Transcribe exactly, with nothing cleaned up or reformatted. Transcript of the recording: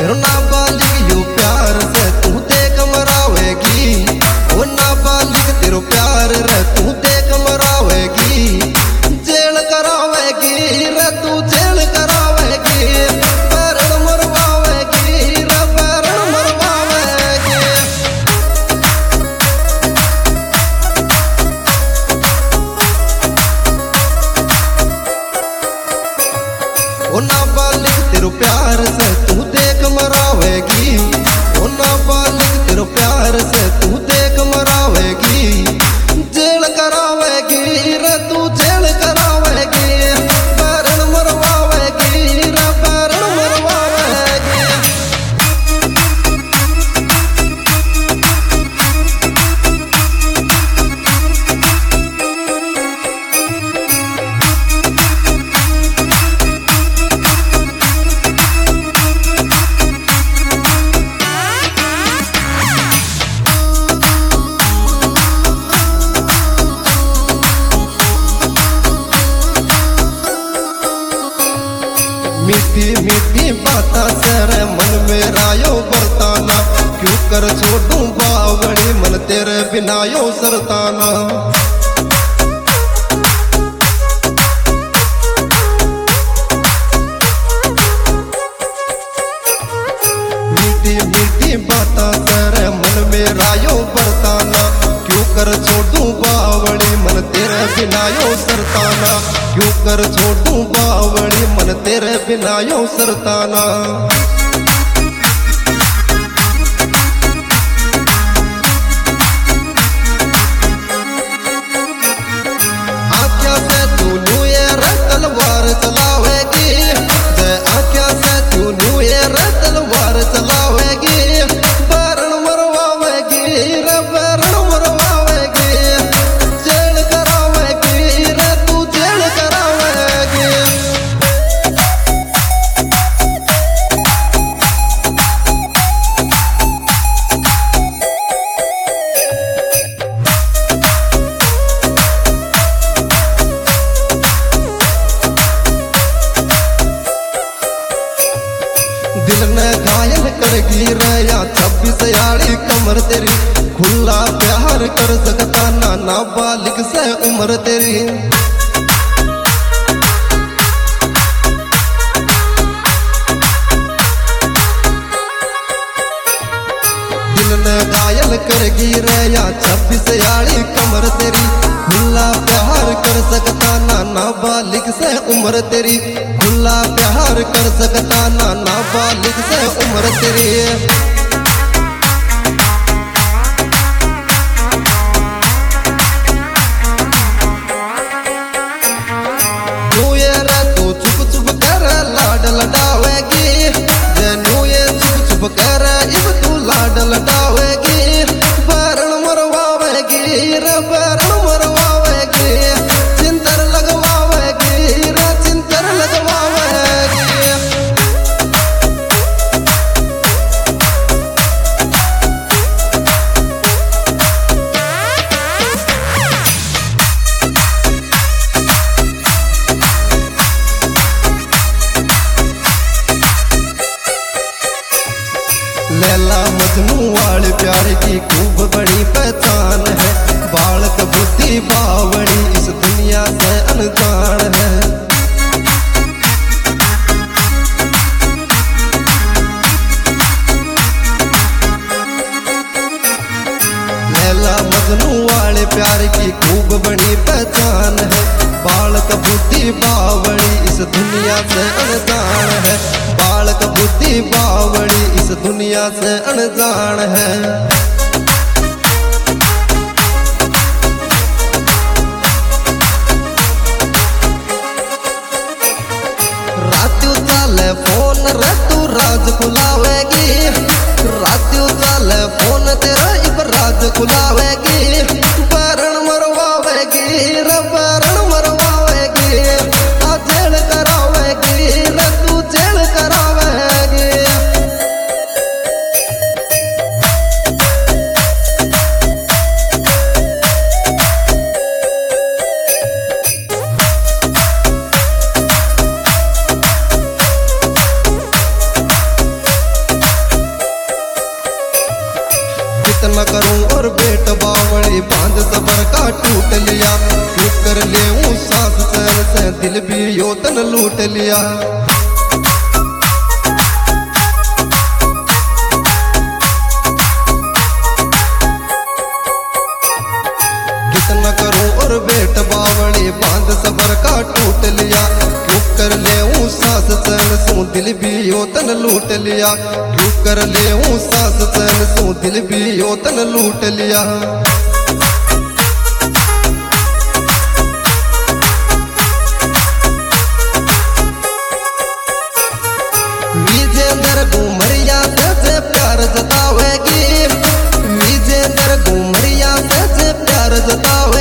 तेरो नाबालिग यू प्यार से तू देख मरावेगी, ओ नाबालिग तेरो प्यार रे तू देख मरावेगी, जेल करावेगी रे तू जेल करावेगी, पैरण मरवावेगी रे पैरण मरवावेगी। ओ नाबालिग तेरो प्यार से तू देख मरावेगी, ओ नाबालिग तेरो प्यार से तू देख मरावेगी, जेल करावेगी रे तू जेल करावेगी, पैरण मरवावेगी रे पैरण मरवावेगी। मीठी मीठी बातें तेरे मन में रायो बरताना, क्यों कर छोड़ूं बावड़ी मन तेरे बिना यो सरताना। मीठी मीठी बातें तेरे मन में रायो बरताना, क्यों कर छोड़ूं बावड़ी मन तेरे बिना यो सरताना, क्यों कर छोड़ूं बावड़ी मन तेरे बिना यो सरताना। आँखिया से तू नुए रे तलवार चलावेगी, जे आँखिया से तू नुए रे तलवार चलावेगी, पैरण मरवावेगी रे पैरण मरवावेगी, जेल करावेगी रे तू जेल करावेगी। दिल ने घायल करगी रे या छब्बीस यारी कमर तेरी, खुला प्यार कर सकता ना नाबालिग से उम्र तेरी। दिल ने घायल करगी रे या छब्बीस यारी कमर तेरी, खुला प्यार कर सकता ना नाबालिग से उम्र तेरी, खुला प्यार कर सकता ना नाबालिग से उम्र तेरी। नुए रे तू चुप चुप कर लाड लडावेगी, जे नुए चुप चुप कर इब तू लाड लडावेगी, पैरण मरवावेगी रे पैरण मरवावेगी, चिंतर लगवावेगी रे चिंतर लगवावेगी। लैला मजनू वाले प्यार की खूब बड़ी पहचान है, बालक बुद्धि बावड़ी इस दुनिया से अनजान है। लैला मजनू वाले प्यार की खूब बड़ी पहचान है, बालक बुद्धि बावड़ी इस दुनिया से अनजान है, बालक बुद्धि बावड़ी इस दुनिया से अनजान है। रात्यू चाले फोन रे तू राज खुलावेगी, रात्यू चाले फोन तेरा इब राज खुलावेगी, पैरण मरवावेगी रे पैरण मरवावेगी, आ जेल करावेगी रे तू जेल करावेगी। तन लूट लिया। कितना करूं और बेट बावड़ी बांध सबर का टूट लिया। क्यों कर ले सास चैन सो दिल भी यो तन लूट लिया। क्यों कर ले सास चैन सो दिल भी यो तन लूट लिया। विजेंद्र घुमरिया से प्यार जतावेगी, विजेंद्र घुमरिया से प्यार जतावे।